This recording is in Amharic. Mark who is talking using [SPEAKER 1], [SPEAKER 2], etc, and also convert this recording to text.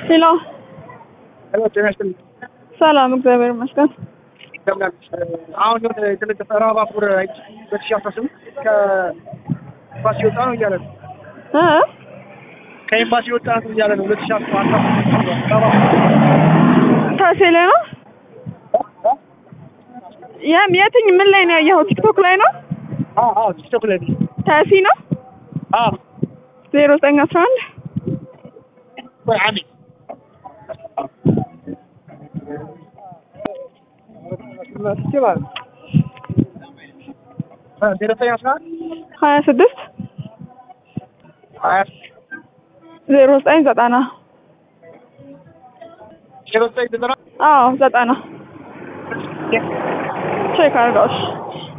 [SPEAKER 1] ሄሎ
[SPEAKER 2] ሄሎ ጤና ይስጥልኝ።
[SPEAKER 1] ሰላም፣ እግዚአብሔር ይመስገን።
[SPEAKER 2] አሁን የተለጠፈ ባቡር 2018 ከኤምባሲ ወጣ ነው እያለ ነው። ከኤምባሲ ወጣ ነው እያለ ነው። 2018
[SPEAKER 1] ታሴ ላይ ነው። የትኝ ምን ላይ ነው ያየኸው? ቲክቶክ ላይ ነው?
[SPEAKER 2] አዎ ቲክቶክ ላይ ነው።
[SPEAKER 1] ታሲ ነው?
[SPEAKER 2] አዎ
[SPEAKER 1] 0911
[SPEAKER 2] ወይ አሚ ይችላል 0911
[SPEAKER 1] 26 0990
[SPEAKER 2] 0990
[SPEAKER 1] 90 ቼክ አድርገው።